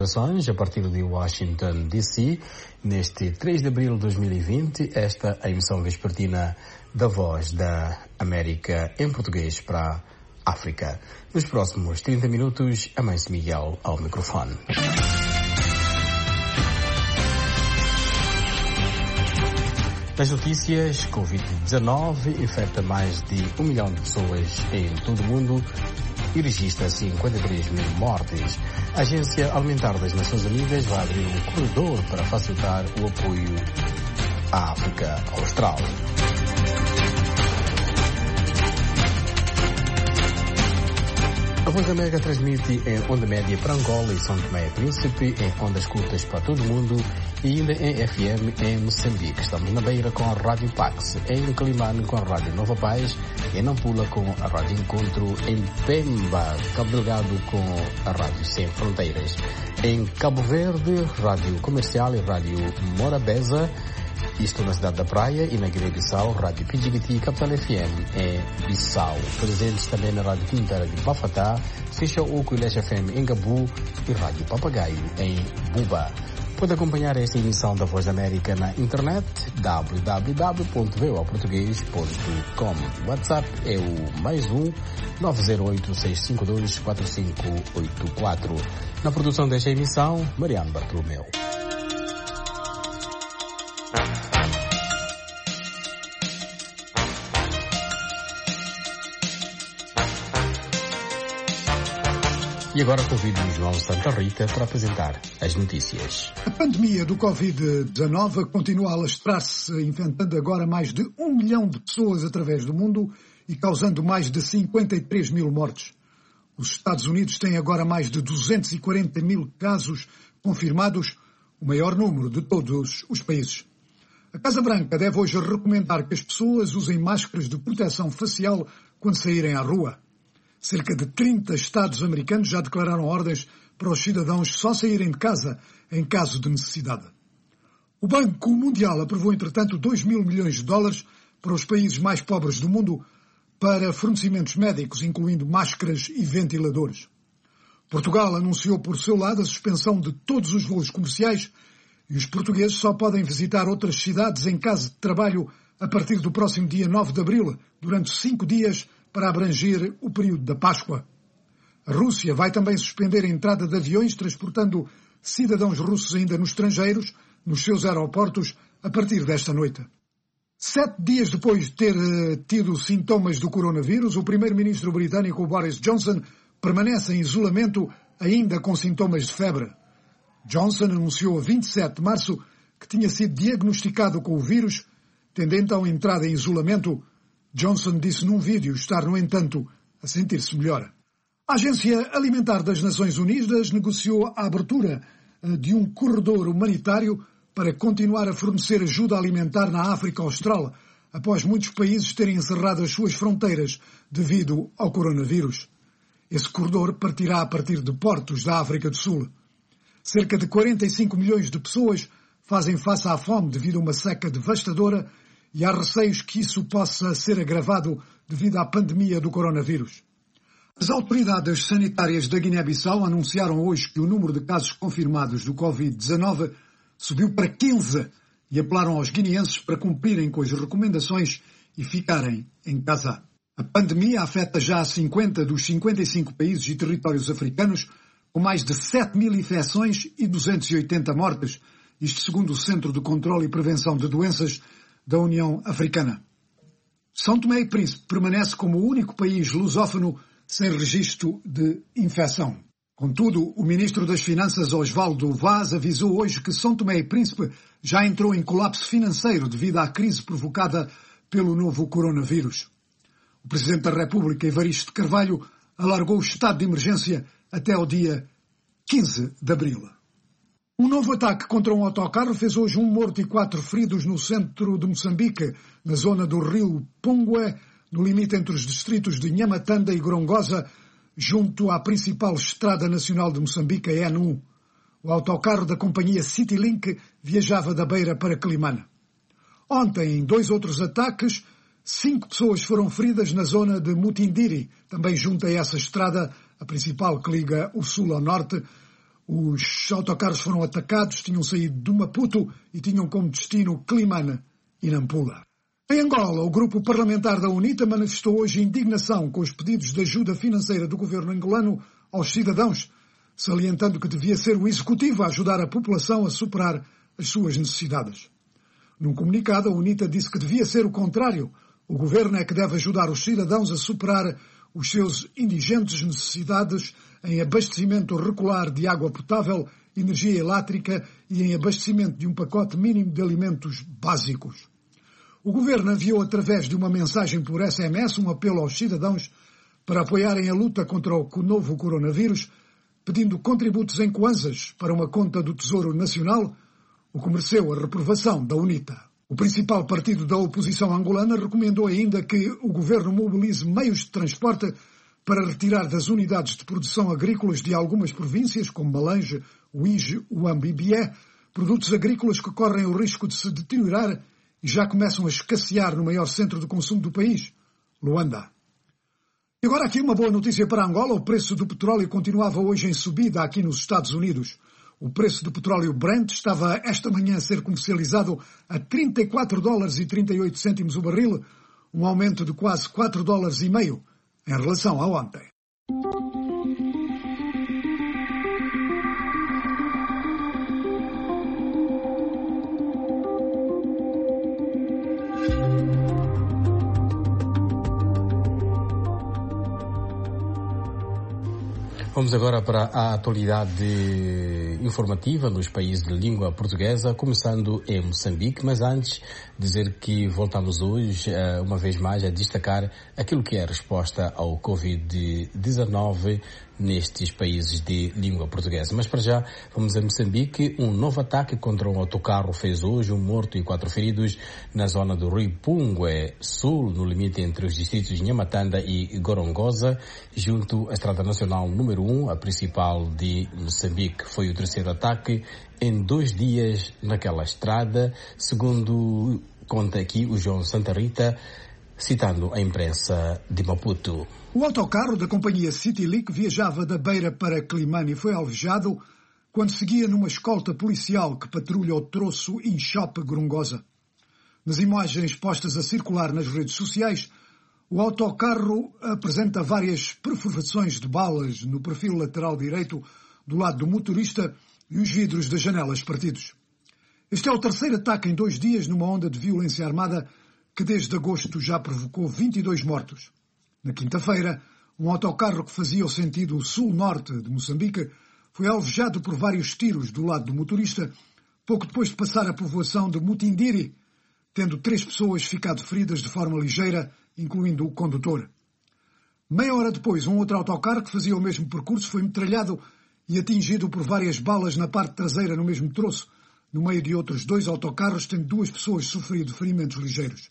A partir de Washington, D.C., neste 3 de abril de 2020, esta é a emissão vespertina da Voz da América em português para a África. Nos próximos 30 minutos, Amâncio Miguel ao microfone. Nas notícias, Covid-19 infecta mais de 1 milhão de pessoas em todo o mundo e registra 53 mil mortes. A Agência Alimentar das Nações Unidas vai abrir um corredor para facilitar o apoio à África Austral. A Voz da América transmite em onda média para Angola e São Tomé e Príncipe, em ondas curtas para todo o mundo e ainda em FM em Moçambique. Estamos na Beira com a Rádio Pax, em Calimane com a Rádio Nova Paz, em Nampula com a Rádio Encontro, em Pemba, Cabo Delgado com a Rádio Sem Fronteiras, em Cabo Verde, Rádio Comercial e Rádio Morabeza, isto na cidade da Praia, e na Guiné-Bissau, Rádio PGBT, Capital FM em Bissau. Presentes também na Rádio Quintara de Bafatá, Ficha Oco e Leste FM em Gabu e Rádio Papagaio em Buba. Pode acompanhar esta emissão da Voz da América na internet, www.voaportugues.com. WhatsApp é o +1 908 652 4584. Na produção desta emissão, Mariano Bartolomeu. E agora convido o João Santa Rita para apresentar as notícias. A pandemia do Covid-19 continua a alastrar-se, infectando agora mais de 1 milhão de pessoas através do mundo e causando mais de 53 mil mortes. Os Estados Unidos têm agora mais de 240 mil casos confirmados, o maior número de todos os países. A Casa Branca deve hoje recomendar que as pessoas usem máscaras de proteção facial quando saírem à rua. Cerca de 30 estados americanos já declararam ordens para os cidadãos só saírem de casa em caso de necessidade. O Banco Mundial aprovou, entretanto, 2 mil milhões de dólares para os países mais pobres do mundo para fornecimentos médicos, incluindo máscaras e ventiladores. Portugal anunciou por seu lado a suspensão de todos os voos comerciais e os portugueses só podem visitar outras cidades em caso de trabalho a partir do próximo dia 9 de abril, durante 5 dias, para abranger o período da Páscoa. A Rússia vai também suspender a entrada de aviões transportando cidadãos russos ainda nos estrangeiros, nos seus aeroportos, a partir desta noite. 7 dias depois de ter tido sintomas do coronavírus, o primeiro-ministro britânico Boris Johnson permanece em isolamento ainda com sintomas de febre. Johnson anunciou a 27 de março que tinha sido diagnosticado com o vírus, tendo então entrado em isolamento. Johnson disse num vídeo estar, no entanto, a sentir-se melhor. A Agência Alimentar das Nações Unidas negociou a abertura de um corredor humanitário para continuar a fornecer ajuda alimentar na África Austral, após muitos países terem encerrado as suas fronteiras devido ao coronavírus. Esse corredor partirá a partir de portos da África do Sul. Cerca de 45 milhões de pessoas fazem face à fome devido a uma seca devastadora e há receios que isso possa ser agravado devido à pandemia do coronavírus. As autoridades sanitárias da Guiné-Bissau anunciaram hoje que o número de casos confirmados do Covid-19 subiu para 15 e apelaram aos guineenses para cumprirem com as recomendações e ficarem em casa. A pandemia afeta já 50 dos 55 países e territórios africanos, com mais de 7 mil infecções e 280 mortes, isto segundo o Centro de Controlo e Prevenção de Doenças da União Africana. São Tomé e Príncipe permanece como o único país lusófono sem registro de infecção. Contudo, o ministro das Finanças, Osvaldo Vaz, avisou hoje que São Tomé e Príncipe já entrou em colapso financeiro devido à crise provocada pelo novo coronavírus. O Presidente da República, Evaristo de Carvalho, alargou o estado de emergência até ao dia 15 de abril. Um novo ataque contra um autocarro fez hoje 1 morto e 4 feridos no centro de Moçambique, na zona do rio Pungue, no limite entre os distritos de Nhamatanda e Gorongosa, junto à principal estrada nacional de Moçambique, a N1. O autocarro da companhia Citylink viajava da Beira para Quelimane. Ontem, em 2 outros ataques, 5 pessoas foram feridas na zona de Mutindiri, também junto a essa estrada, a principal que liga o sul ao norte. Os autocarros foram atacados, tinham saído de Maputo e tinham como destino Climane e Nampula. Em Angola, o grupo parlamentar da UNITA manifestou hoje indignação com os pedidos de ajuda financeira do governo angolano aos cidadãos, salientando que devia ser o executivo a ajudar a população a superar as suas necessidades. Num comunicado, a UNITA disse que devia ser o contrário. O governo é que deve ajudar os cidadãos a superar os seus indigentes necessidades em abastecimento regular de água potável, energia elétrica e em abastecimento de um pacote mínimo de alimentos básicos. O governo enviou através de uma mensagem por SMS um apelo aos cidadãos para apoiarem a luta contra o novo coronavírus, pedindo contributos em kwanzas para uma conta do Tesouro Nacional, o que mereceu a reprovação da UNITA. O principal partido da oposição angolana recomendou ainda que o governo mobilize meios de transporte para retirar das unidades de produção agrícolas de algumas províncias, como Malange, Uíge, Uambo e Bié, produtos agrícolas que correm o risco de se deteriorar e já começam a escassear no maior centro de consumo do país, Luanda. E agora aqui uma boa notícia para Angola. O preço do petróleo continuava hoje em subida aqui nos Estados Unidos. O preço do petróleo Brent estava esta manhã a ser comercializado a $34,38 o barril, um aumento de quase $4,5 em relação a ontem. Vamos agora para a atualidade informativa nos países de língua portuguesa, começando em Moçambique, mas antes dizer que voltamos hoje, uma vez mais, a destacar aquilo que é a resposta ao Covid-19 nestes países de língua portuguesa. Mas para já, vamos a Moçambique. Um novo ataque contra um autocarro fez hoje 1 morto e 4 feridos na zona do Rio Pungue Sul, no limite entre os distritos de Nhamatanda e Gorongosa, junto à Estrada Nacional número 1, a principal de Moçambique. Foi o terceiro ataque em 2 dias naquela estrada, segundo conta aqui o João Santa Rita, citando a imprensa de Maputo. O autocarro da companhia Citylink viajava da Beira para Climane e foi alvejado quando seguia numa escolta policial que patrulha o troço Inchope-Gorongosa. Nas imagens postas a circular nas redes sociais, o autocarro apresenta várias perfurações de balas no perfil lateral direito do lado do motorista e os vidros das janelas partidos. Este é o terceiro ataque em 2 dias numa onda de violência armada que desde agosto já provocou 22 mortos. Na quinta-feira, um autocarro que fazia o sentido sul-norte de Moçambique foi alvejado por vários tiros do lado do motorista, pouco depois de passar a povoação de Mutindiri, tendo 3 pessoas ficado feridas de forma ligeira, incluindo o condutor. Meia hora depois, um outro autocarro que fazia o mesmo percurso foi metralhado e atingido por várias balas na parte traseira no mesmo troço, no meio de outros 2 autocarros, tendo 2 pessoas sofrido ferimentos ligeiros.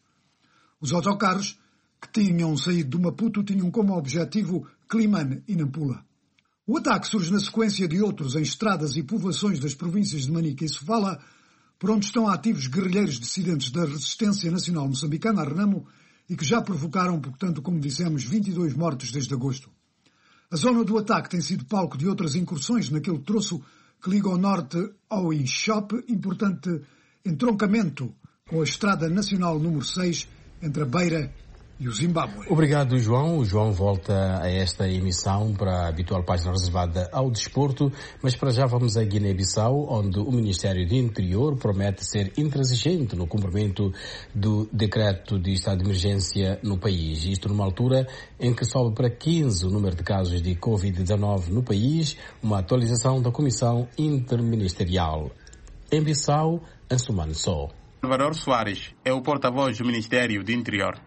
Os autocarros, que tinham saído de Maputo, tinham como objetivo Climane e Nampula. O ataque surge na sequência de outros em estradas e povoações das províncias de Manica e Sofala, por onde estão ativos guerrilheiros dissidentes da Resistência Nacional Moçambicana, a Renamo, e que já provocaram, portanto, como dissemos, 22 mortos desde agosto. A zona do ataque tem sido palco de outras incursões naquele troço que liga ao norte ao Inchope, importante entroncamento com a Estrada Nacional número 6 entre a Beira e o Zimbábue. Obrigado, João. O João volta a esta emissão para a habitual página reservada ao desporto, mas para já vamos a Guiné-Bissau, onde o Ministério do Interior promete ser intransigente no cumprimento do decreto de estado de emergência no país. Isto numa altura em que sobe para 15 o número de casos de Covid-19 no país, uma atualização da Comissão Interministerial. Em Bissau, Ansumano Só. Salvador Soares é o porta-voz do Ministério do Interior.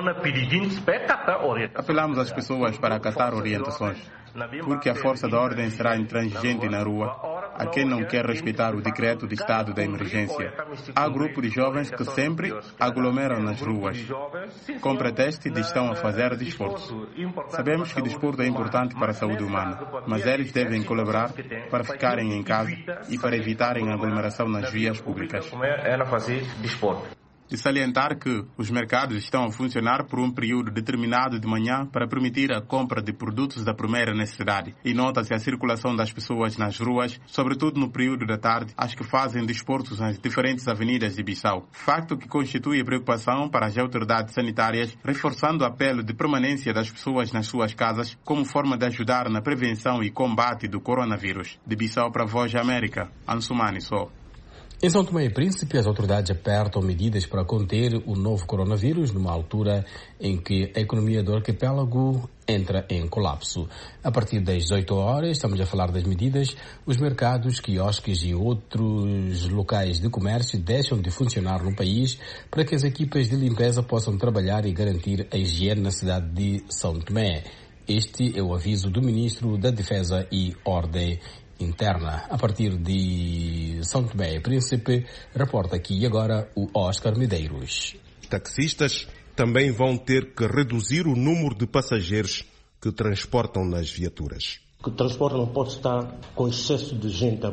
Apelamos às pessoas para acatar orientações, porque a força da ordem será intransigente na rua a quem não quer respeitar o decreto de estado da emergência. Há grupo de jovens que sempre aglomeram nas ruas, com pretexto de estão a fazer desporto. Sabemos que desporto é importante para a saúde humana, mas eles devem colaborar para ficarem em casa e para evitarem a aglomeração nas vias públicas. de salientar que os mercados estão a funcionar por um período determinado de manhã para permitir a compra de produtos da primeira necessidade e nota-se a circulação das pessoas nas ruas, sobretudo no período da tarde, as que fazem desportos nas diferentes avenidas de Bissau. Facto que constitui preocupação para as autoridades sanitárias, reforçando o apelo de permanência das pessoas nas suas casas como forma de ajudar na prevenção e combate do coronavírus. De Bissau para a Voz da América, Ansumani Só. Em São Tomé e Príncipe, as autoridades apertam medidas para conter o novo coronavírus numa altura em que a economia do arquipélago entra em colapso. A partir das 18 horas, estamos a falar das medidas, os mercados, quiosques e outros locais de comércio deixam de funcionar no país para que as equipas de limpeza possam trabalhar e garantir a higiene na cidade de São Tomé. Este é o aviso do Ministro da Defesa e Ordem Interna. A partir de São Tomé e Príncipe, reporta aqui agora o Oscar Medeiros. Taxistas também vão ter que reduzir o número de passageiros que transportam nas viaturas. O transporte não pode estar com excesso de gente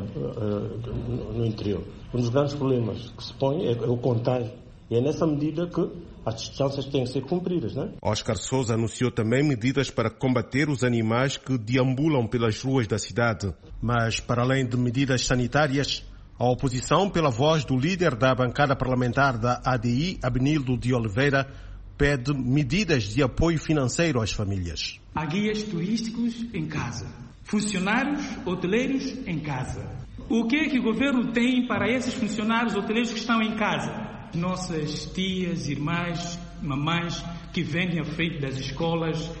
no interior. Um dos grandes problemas que se põe é o contágio. E é nessa medida que as distâncias têm que ser cumpridas, não é? Oscar Sousa anunciou também medidas para combater os animais que deambulam pelas ruas da cidade. Mas, para além de medidas sanitárias, a oposição, pela voz do líder da bancada parlamentar da ADI, Abenildo de Oliveira, pede medidas de apoio financeiro às famílias. Há guias turísticos em casa, funcionários hoteleiros em casa. O que é que o governo tem para esses funcionários hoteleiros que estão em casa? Nossas tias, irmãs, mamães que vendem à frente das escolas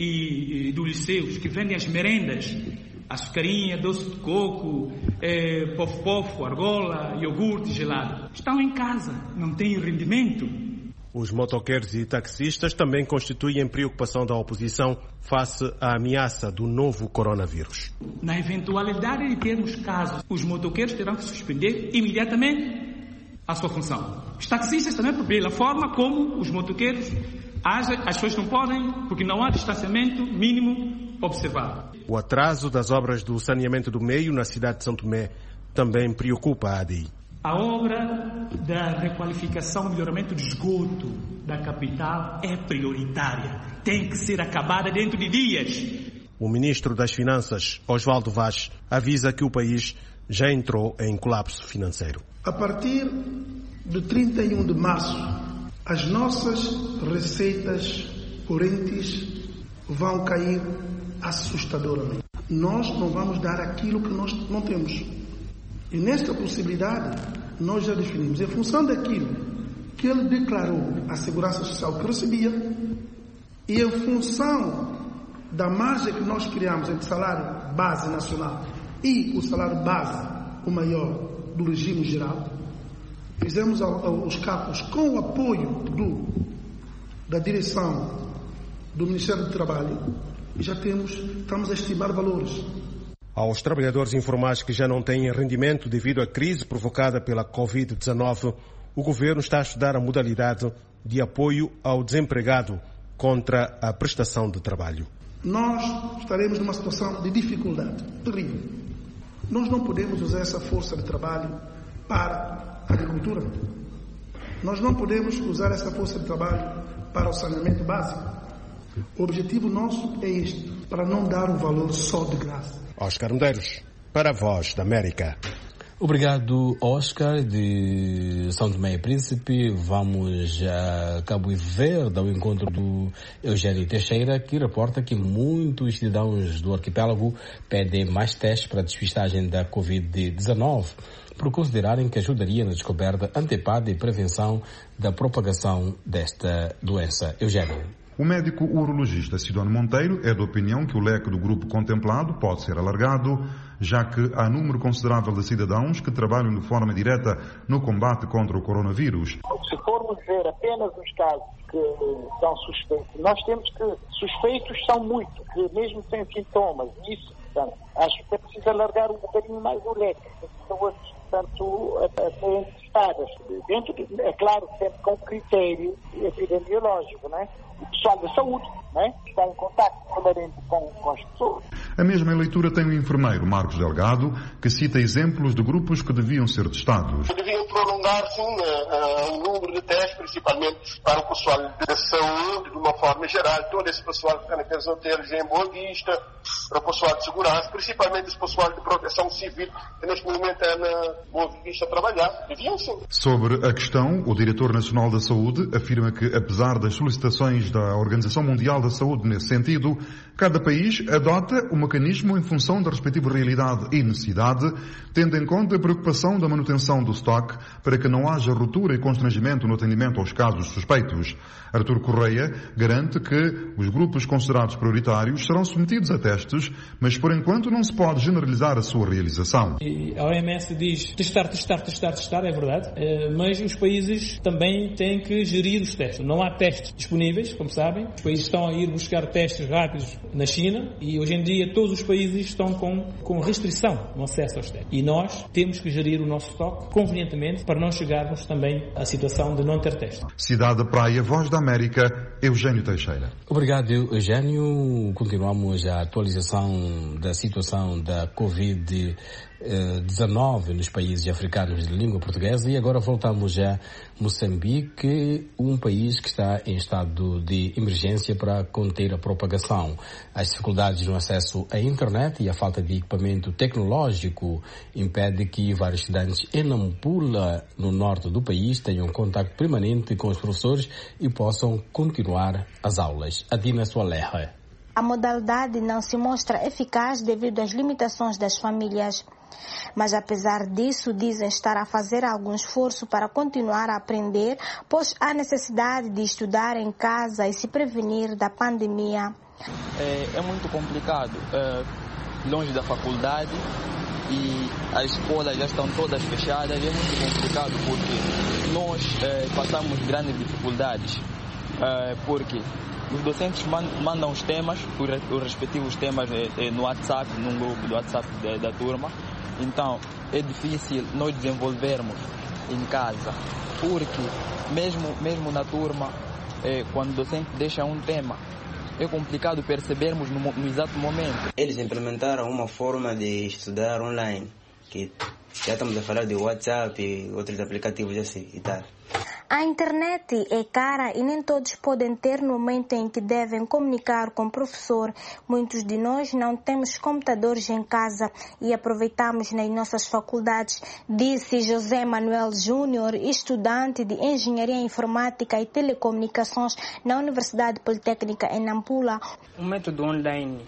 e dos liceus, que vendem as merendas, açucarinha, doce de coco, pofo-pofo, argola, iogurte gelado. Estão em casa, não têm rendimento. Os motoqueiros e taxistas também constituem preocupação da oposição face à ameaça do novo coronavírus. Na eventualidade de termos casos, os motoqueiros terão que suspender imediatamente a sua função. Os taxistas também, pela forma como os motoqueiros agem, as pessoas não podem, porque não há distanciamento mínimo observado. O atraso das obras do saneamento do meio na cidade de São Tomé também preocupa a ADI. A obra da requalificação e melhoramento de esgoto da capital é prioritária. Tem que ser acabada dentro de dias. O ministro das Finanças, Osvaldo Vaz, avisa que o país já entrou em colapso financeiro. A partir de 31 de março, as nossas receitas correntes vão cair assustadoramente. Nós não vamos dar aquilo que nós não temos. E nesta possibilidade, nós já definimos, em função daquilo que ele declarou à Segurança Social que recebia, e em função da margem que nós criamos entre salário base nacional e o salário base, o maior, do regime geral, fizemos os cálculos com o apoio da direção do Ministério do Trabalho e já estamos a estimar valores. Aos trabalhadores informais que já não têm rendimento devido à crise provocada pela Covid-19, o governo está a estudar a modalidade de apoio ao desempregado contra a prestação de trabalho. Nós estaremos numa situação de dificuldade terrível. Nós não podemos usar essa força de trabalho para a agricultura. Nós não podemos usar essa força de trabalho para o saneamento básico. O objetivo nosso é este, para não dar o valor só de graça. Oscar Medeiros, para a Voz da América. Obrigado, Oscar, de São Tomé e Príncipe. Vamos a Cabo Verde, ao encontro do Eugênio Teixeira, que reporta que muitos cidadãos do arquipélago pedem mais testes para a despistagem da Covid-19, por considerarem que ajudaria na descoberta antecipada e prevenção da propagação desta doença. Eugênio. O médico urologista Sidónio Monteiro é da opinião que o leque do grupo contemplado pode ser alargado, já que há número considerável de cidadãos que trabalham de forma direta no combate contra o coronavírus. Se formos ver apenas os casos que são suspeitos, nós temos que suspeitos são muitos, que mesmo sem sintomas, isso Portanto, acho que é preciso alargar um bocadinho mais o leque de pessoas, portanto, a serem testadas. Dentro, é claro, sempre com critério epidemiológico, não é? O pessoal da saúde, não é? Está em contato permanente com as pessoas. A mesma leitura tem o enfermeiro Marcos Delgado, que cita exemplos de grupos que deviam ser testados. Deviam prolongar, sim, o número de testes, principalmente para o pessoal da saúde, de uma forma geral, todo esse pessoal que está naqueles hotéis em Boa Vista, para o pessoal de segurança, principalmente esse pessoal de proteção civil, que neste momento é na Boa Vista a trabalhar. Deviam, sim. Sobre a questão, o diretor nacional da saúde afirma que, apesar das solicitações da Organização Mundial da Saúde nesse sentido, cada país adota o mecanismo em função da respectiva realidade e necessidade, tendo em conta a preocupação da manutenção do estoque para que não haja ruptura e constrangimento no atendimento aos casos suspeitos. Artur Correia garante que os grupos considerados prioritários serão submetidos a testes, mas por enquanto não se pode generalizar a sua realização. E a OMS diz testar, é verdade, mas os países também têm que gerir os testes. Não há testes disponíveis, como sabem. Os países estão a ir buscar testes rápidos na China e hoje em dia todos os países estão com restrição no acesso aos testes. E nós temos que gerir o nosso estoque convenientemente para não chegarmos também à situação de não ter testes. Cidade da Praia, Voz da América, Eugênio Teixeira. Obrigado, Eugênio. Continuamos a atualização da situação da Covid-19 nos países africanos de língua portuguesa e agora voltamos a Moçambique, um país que está em estado de emergência para conter a propagação. As dificuldades no acesso à internet e a falta de equipamento tecnológico impede que vários estudantes em Nampula, no norte do país, tenham contato permanente com os professores e possam continuar as aulas. Adina Soalerra. A modalidade não se mostra eficaz devido às limitações das famílias. Mas apesar disso, dizem estar a fazer algum esforço para continuar a aprender, pois há necessidade de estudar em casa e se prevenir da pandemia. É muito complicado, longe da faculdade e as escolas já estão todas fechadas. É muito complicado porque nós passamos grandes dificuldades, porque os docentes mandam os temas, os respectivos temas no WhatsApp, num grupo do WhatsApp da turma. Então, é difícil nós desenvolvermos em casa, porque mesmo na turma, quando o docente deixa um tema, é complicado percebermos no exato momento. Eles implementaram uma forma de estudar online, que já estamos a falar de WhatsApp e outros aplicativos assim e tal. A internet é cara e nem todos podem ter no momento em que devem comunicar com o professor. Muitos de nós não temos computadores em casa e aproveitamos nas nossas faculdades, disse José Manuel Júnior, estudante de Engenharia Informática e Telecomunicações na Universidade Politécnica em Nampula. O método online,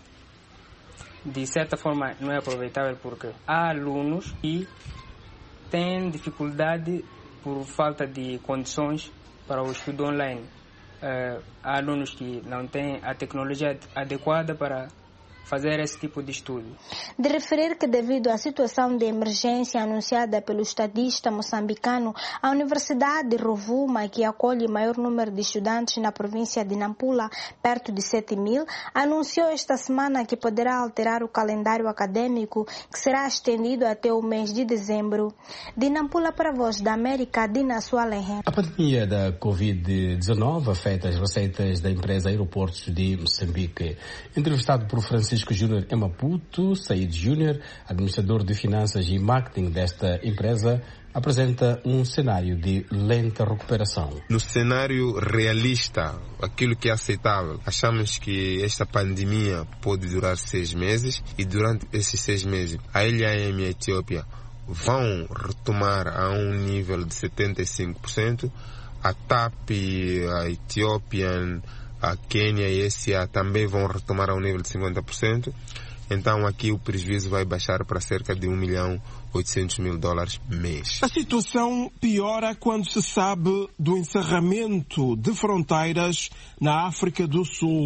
de certa forma, não é aproveitável porque há alunos que têm dificuldade por falta de condições para o estudo online. Há alunos que não têm a tecnologia adequada para fazer esse tipo de estudo. De referir que devido à situação de emergência anunciada pelo estadista moçambicano, a Universidade de Rovuma, que acolhe o maior número de estudantes na província de Nampula, perto de 7.000, anunciou esta semana que poderá alterar o calendário acadêmico, que será estendido até o mês de dezembro. De Nampula para a Voz da América, Dina Soalerra. A pandemia da Covid-19 afeta as receitas da empresa Aeroportos de Moçambique. Entrevistado por Francisco Júnior em Maputo, Said Júnior, administrador de finanças e marketing desta empresa, apresenta um cenário de lenta recuperação. No cenário realista, aquilo que é aceitável, achamos que esta pandemia pode durar 6 meses e durante esses 6 meses a LAM e a Etiópia vão retomar a um nível de 75%, a TAP, a Ethiopian, a Quênia e a SA também vão retomar a um nível de 50%. Então aqui o prejuízo vai baixar para cerca de $1.800.000 mês. A situação piora quando se sabe do encerramento de fronteiras na África do Sul.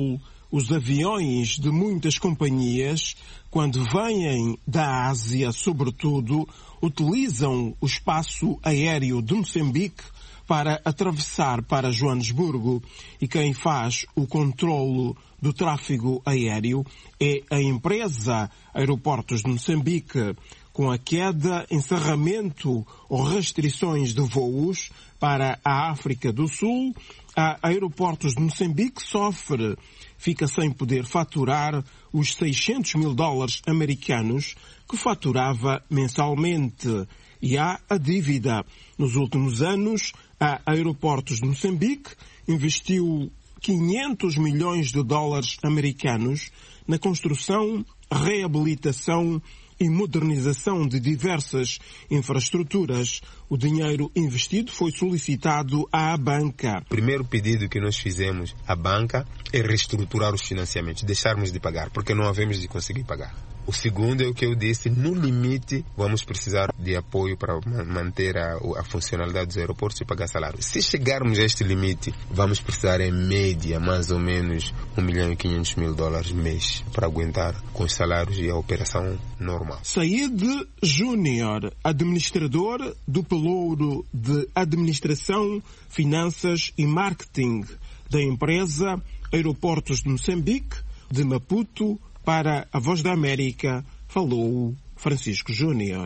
os aviões de muitas companhias, quando vêm da Ásia, sobretudo, utilizam o espaço aéreo de Moçambique para atravessar para Joanesburgo, e quem faz o controlo do tráfego aéreo é a empresa Aeroportos de Moçambique. Com a queda, encerramento ou restrições de voos para a África do Sul, a Aeroportos de Moçambique sofre, fica sem poder faturar os $600 mil americanos que faturava mensalmente. E há a dívida. Nos últimos anos, a Aeroportos de Moçambique investiu $500 milhões americanos na construção, reabilitação e modernização de diversas infraestruturas. O dinheiro investido foi solicitado à banca. O primeiro pedido que nós fizemos à banca é reestruturar os financiamentos, deixarmos de pagar, porque não havemos de conseguir pagar. O segundo é o que eu disse, no limite vamos precisar de apoio para manter a funcionalidade dos aeroportos e pagar salários. Se chegarmos a este limite, vamos precisar em média mais ou menos $1.500.000 mês para aguentar com os salários e a operação normal. Said Júnior, administrador do Pelouro de Administração, Finanças e Marketing da empresa Aeroportos de Moçambique, de Maputo, para a Voz da América, falou Francisco Júnior.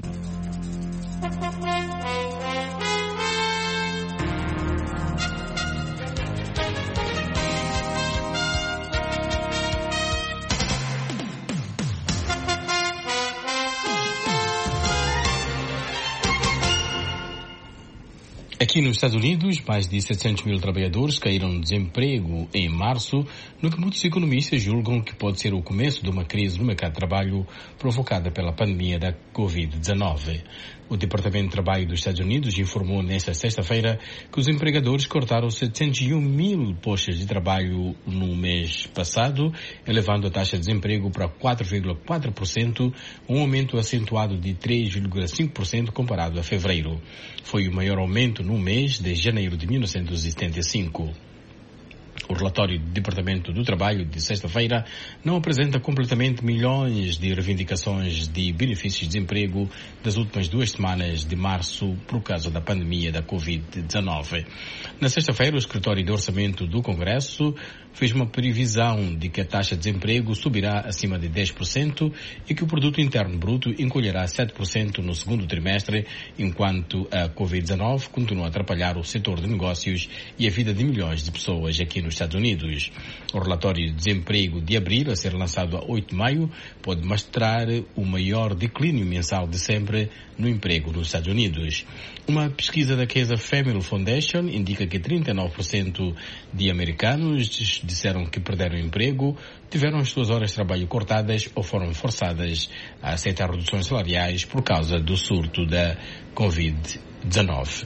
Aqui nos Estados Unidos, mais de 700 mil trabalhadores caíram no desemprego em março, no que muitos economistas julgam que pode ser o começo de uma crise no mercado de trabalho provocada pela pandemia da Covid-19. O Departamento de Trabalho dos Estados Unidos informou nesta sexta-feira que os empregadores cortaram 701 mil postos de trabalho no mês passado, elevando a taxa de desemprego para 4,4%, um aumento acentuado de 3,5% comparado a fevereiro. Foi o maior aumento no mês de janeiro de 1975. O relatório do Departamento do Trabalho de sexta-feira não apresenta completamente milhões de reivindicações de benefícios de desemprego das últimas 2 semanas de março por causa da pandemia da Covid-19. Na sexta-feira, o Escritório de Orçamento do Congresso fez uma previsão de que a taxa de desemprego subirá acima de 10% e que o Produto Interno Bruto encolherá 7% no segundo trimestre, enquanto a Covid-19 continua a atrapalhar o setor de negócios e a vida de milhões de pessoas aqui nos Estados Unidos. O relatório de desemprego de abril, a ser lançado a 8 de maio, pode mostrar o maior declínio mensal de sempre no emprego nos Estados Unidos. Uma pesquisa da Kaiser Family Foundation indica que 39% de americanos disseram que perderam o emprego, tiveram as suas horas de trabalho cortadas ou foram forçadas a aceitar reduções salariais por causa do surto da Covid-19.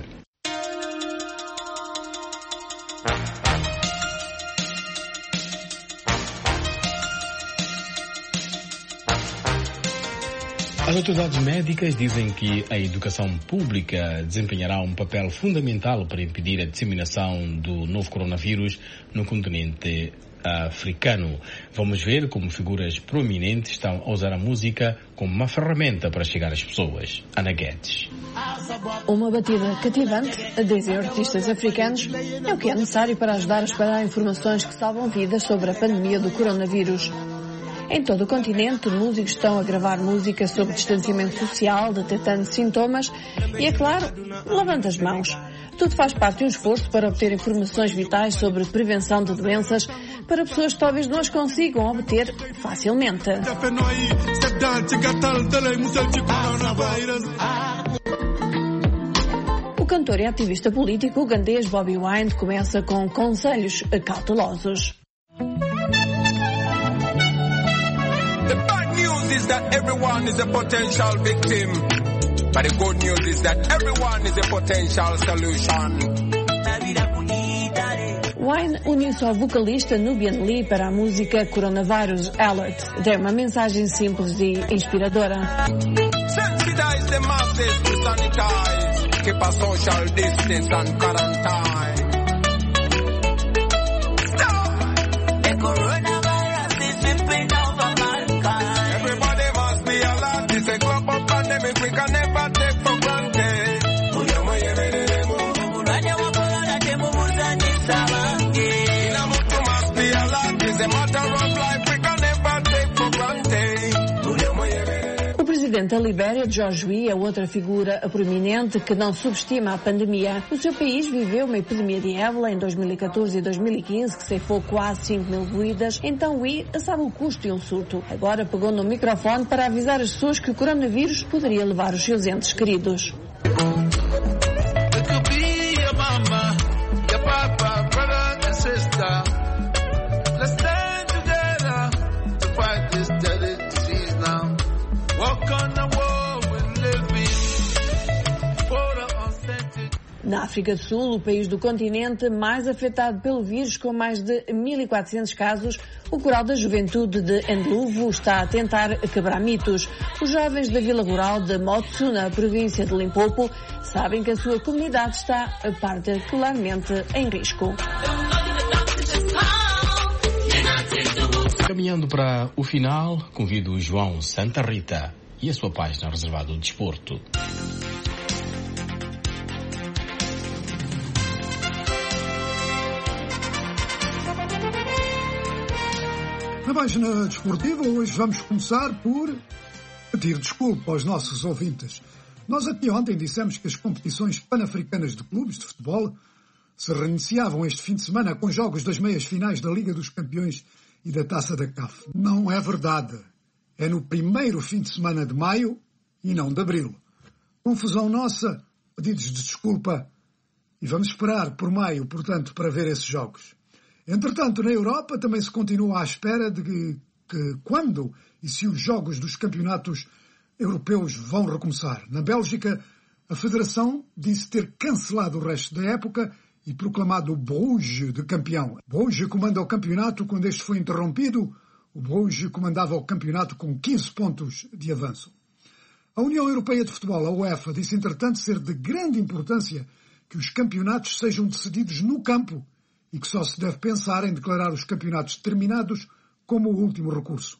As autoridades médicas dizem que a educação pública desempenhará um papel fundamental para impedir a disseminação do novo coronavírus no continente africano. Vamos ver como figuras proeminentes estão a usar a música como uma ferramenta para chegar às pessoas. Ana Guedes. Uma batida cativante, dizem artistas africanos, é o que é necessário para ajudar a espalhar informações que salvam vidas sobre a pandemia do coronavírus. Em todo o continente, músicos estão a gravar música sobre distanciamento social, detectando sintomas e, é claro, lavando as mãos. Tudo faz parte de um esforço para obter informações vitais sobre prevenção de doenças para pessoas que talvez não as consigam obter facilmente. O cantor e ativista político ugandês Bobi Wine começa com conselhos cautelosos. The bad news is that everyone is a potential victim. But the good news is that everyone is a potential solution. Wine uniu-se ao vocalista Nubian Lee para a música Coronavirus Alert. Deu uma mensagem simples e inspiradora. Sensitize the masses to sanitize. Keep a social distance and quarantine. Stop! The coronavirus never take for granted. Must be a lot, it's a matter of life, we can never take for granted. O presidente da Libéria, George Weah, é outra figura proeminente que não subestima a pandemia. O seu país viveu uma epidemia de ébola em 2014 e 2015 que ceifou quase 5.000 vidas. Então Weah sabe o custo de um surto. Agora pegou no microfone para avisar as pessoas que o coronavírus poderia levar os seus entes queridos. Na África do Sul, o país do continente mais afetado pelo vírus, com mais de 1.400 casos, o Coral da Juventude de Ndlovu está a tentar quebrar mitos. Os jovens da Vila Rural de Motsu, na província de Limpopo, sabem que a sua comunidade está particularmente em risco. Caminhando para o final, convido o João Santa Rita e a sua página reservada ao desporto. Na página desportiva, hoje vamos começar por pedir desculpa aos nossos ouvintes. Nós aqui ontem dissemos que as competições pan-africanas de clubes de futebol se reiniciavam este fim de semana com jogos das meias finais da Liga dos Campeões e da Taça da CAF. Não é verdade. É no primeiro fim de semana de maio e não de abril. Confusão nossa, pedidos de desculpa e vamos esperar por maio, portanto, para ver esses jogos. Entretanto, na Europa também se continua à espera de que quando e se os jogos dos campeonatos europeus vão recomeçar. Na Bélgica, a Federação disse ter cancelado o resto da época e proclamado o Bruges de campeão. Bruges comanda o campeonato quando este foi interrompido. O Bruges comandava o campeonato com 15 pontos de avanço. A União Europeia de Futebol, a UEFA, disse entretanto ser de grande importância que os campeonatos sejam decididos no campo e que só se deve pensar em declarar os campeonatos terminados como o último recurso.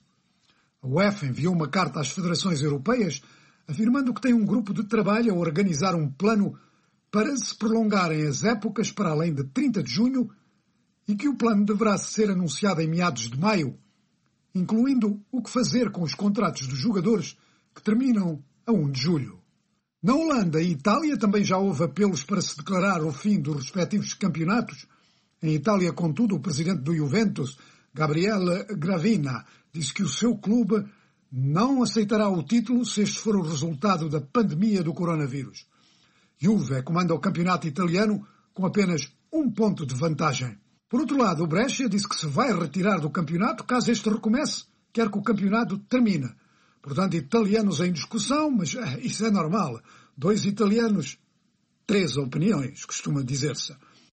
A UEFA enviou uma carta às federações europeias afirmando que tem um grupo de trabalho a organizar um plano para se prolongarem as épocas para além de 30 de junho e que o plano deverá ser anunciado em meados de maio, incluindo o que fazer com os contratos dos jogadores que terminam a 1 de julho. Na Holanda e Itália também já houve apelos para se declarar o fim dos respectivos campeonatos. Em Itália, contudo, o presidente do Juventus, Gabriele Gravina, disse que o seu clube não aceitará o título se este for o resultado da pandemia do coronavírus. Juve comanda o campeonato italiano com apenas 1 ponto de vantagem. Por outro lado, o Brescia disse que se vai retirar do campeonato caso este recomece, quer que o campeonato termine. Portanto, italianos em discussão, mas isso é normal. 2 italianos, 3 opiniões, costuma dizer-se.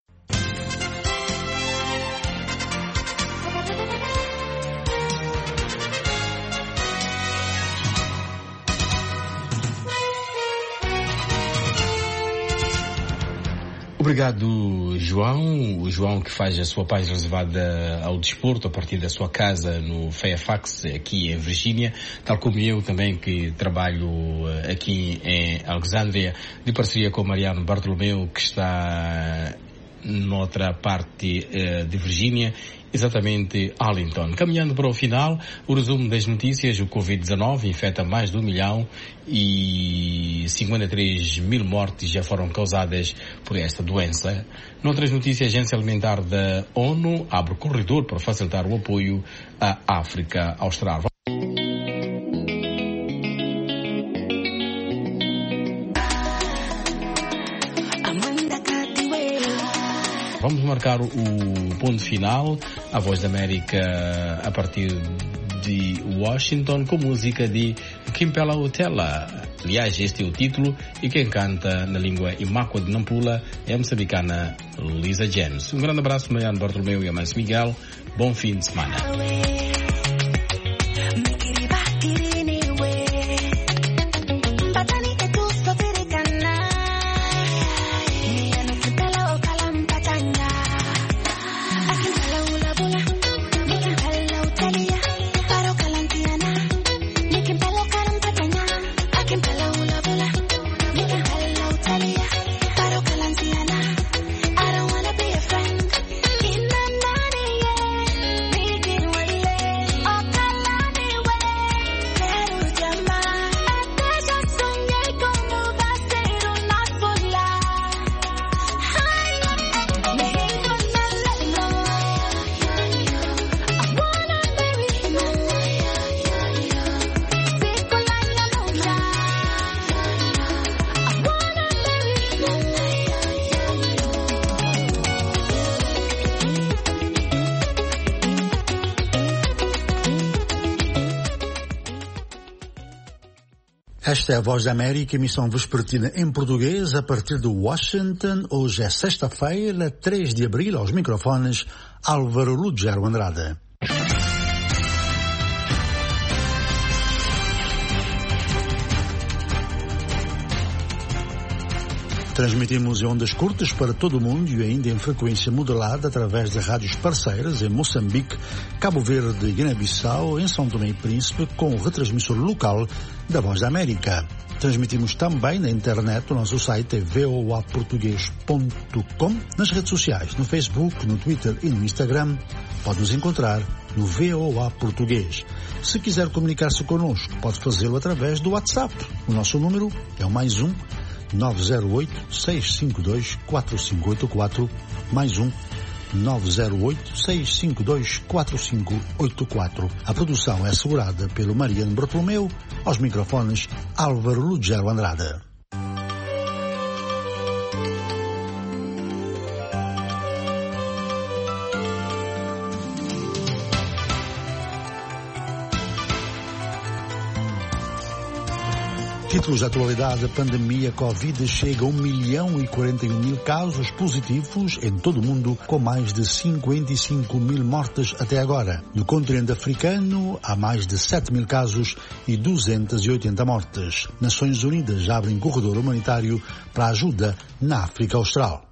Obrigado, João. O João que faz a sua página reservada ao desporto a partir da sua casa no Fairfax, aqui em Virgínia, tal como eu também que trabalho aqui em Alexandria, de parceria com Mariano Bartolomeu, que está noutra parte de Virgínia, exatamente Arlington. Caminhando para o final, o resumo das notícias: o Covid-19 infecta mais de 1 milhão e 53 mil mortes já foram causadas por esta doença. Noutras notícias, a Agência Alimentar da ONU abre corredor para facilitar o apoio à África Austral. Vamos marcar o ponto final, a Voz da América a partir de Washington, com música de Kimpela Otela. Aliás, este é o título, e quem canta na língua imácua de Nampula é a moçambicana Lisa James. Um grande abraço, Mariano Bartolomeu e Amancio Miguel. Bom fim de semana. Esta é a Voz da América, emissão vespertina em português, a partir de Washington. Hoje é sexta-feira, 3 de abril, aos microfones, Álvaro Lugero Andrade. Transmitimos em ondas curtas para todo o mundo e ainda em frequência modulada através de rádios parceiras em Moçambique, Cabo Verde e Guiné-Bissau, em São Tomé e Príncipe, com o retransmissor local da Voz da América. Transmitimos também na internet, o nosso site é voaportugues.com, nas redes sociais, no Facebook, no Twitter e no Instagram. Pode nos encontrar no VOA Português. Se quiser comunicar-se connosco, pode fazê-lo através do WhatsApp. O nosso número é o +1 908-652-4584, +1 908-652-4584. A produção é assegurada pelo Mariano Bartolomeu, aos microfones Álvaro Lugero Andrade. Títulos de atualidade: a pandemia Covid chega a 1.041.000 casos positivos em todo o mundo, com mais de 55.000 mortes até agora. No continente africano, há mais de 7.000 casos e 280 mortes. Nações Unidas abrem corredor humanitário para ajuda na África Austral.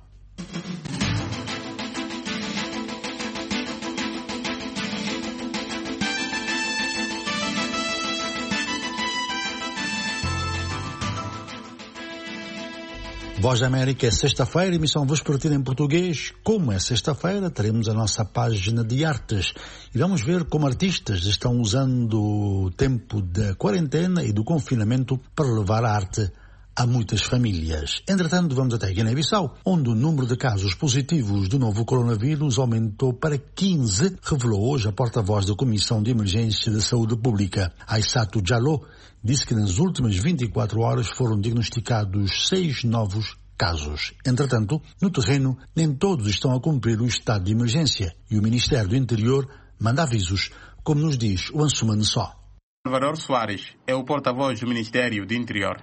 Voz da América é sexta-feira, emissão vespertina em português. Como é sexta-feira, teremos a nossa página de artes e vamos ver como artistas estão usando o tempo da quarentena e do confinamento para levar a arte a muitas famílias. Entretanto, vamos até Guiné-Bissau, onde o número de casos positivos do novo coronavírus aumentou para 15, revelou hoje a porta-voz da Comissão de Emergência de Saúde Pública. Aissatou Diallo disse que nas últimas 24 horas foram diagnosticados 6 novos casos. Entretanto, no terreno, nem todos estão a cumprir o estado de emergência e o Ministério do Interior manda avisos, como nos diz o Ansumane Só. Salvador Soares é o porta-voz do Ministério do Interior.